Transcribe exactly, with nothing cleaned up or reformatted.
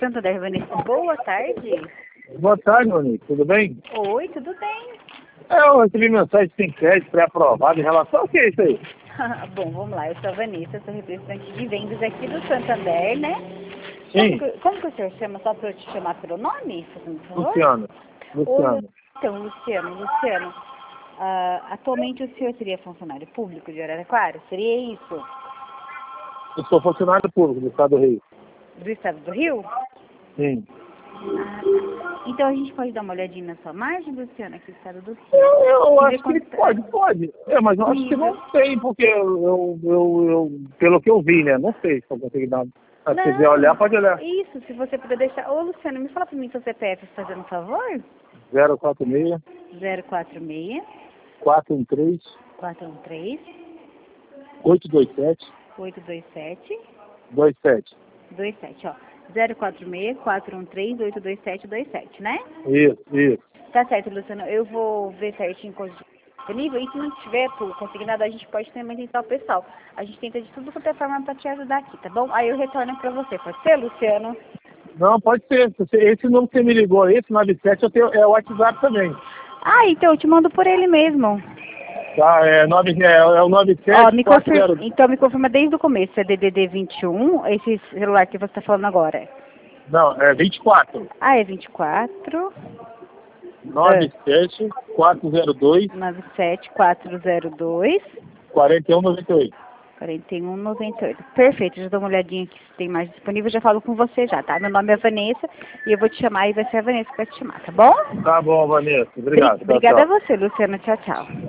Santander, Vanessa. Boa tarde. Boa tarde, Monique. Tudo bem? Oi, tudo bem. É, eu recebi mensagem sem crédito pré-aprovado em relação ao que é isso aí? Bom, vamos lá. Eu sou a Vanessa, sou representante de vendas aqui do Santander, né? Sim. Como que, como que o senhor chama? Só para eu te chamar pelo nome, por favor? Luciano. Luciano. Oi, então, Luciano, Luciano. ah, atualmente o senhor seria funcionário público de Araraquara? Seria isso? Eu sou funcionário público do Estado do Rio. Do estado do Rio? Sim. Ah, tá. Então a gente pode dar uma olhadinha na sua margem, Luciano, aqui do estado do Rio? Eu, eu E ver acho que quanto tá- pode, pode. É, mas eu acho que não tem, porque eu, eu, eu, eu- pelo que eu vi, né? Não sei se eu consigo dar. Se quiser olhar, pode olhar. Isso, se você puder deixar. Ô, Luciano, me fala pra mim seu C P F, fazendo um favor? zero quatro seis, zero quatro seis, quatro um três, quatro um três, oito dois sete, oito dois sete, dois sete. dois sete, ó. zero quatro seis, quatro um três, oito dois sete, dois sete, né? Isso, isso. Tá certo, Luciano. Eu vou ver certinho com o nível. E se não tiver tu conseguir nada, a gente pode também tentar o pessoal. A gente tenta de tudo quanto é forma pra te ajudar aqui, tá bom? Aí eu retorno pra você. Pode ser, Luciano? Não, pode ser. Esse número que você me ligou, esse nove sete, eu tenho, é o WhatsApp também. Ah, então eu te mando por ele mesmo. Tá, é, nove, é, é o nove Ó, sete me quatro confirma, zero. então me confirma desde o começo, é D D D vinte e um, esse celular que você está falando agora. Não, é vinte e quatro. Ah, é vinte e quatro, nove sete quatro zero dois, nove sete quatro zero dois, quatro um nove oito. quarenta e um noventa e oito. Perfeito, já dou uma olhadinha aqui se tem mais disponível, já falo com você já, tá? Meu nome é Vanessa e eu vou te chamar e vai ser a Vanessa que vai te chamar, tá bom? Tá bom, Vanessa. Obrigado. Obrigada Tchau, tchau. a você, Luciana. Tchau, tchau.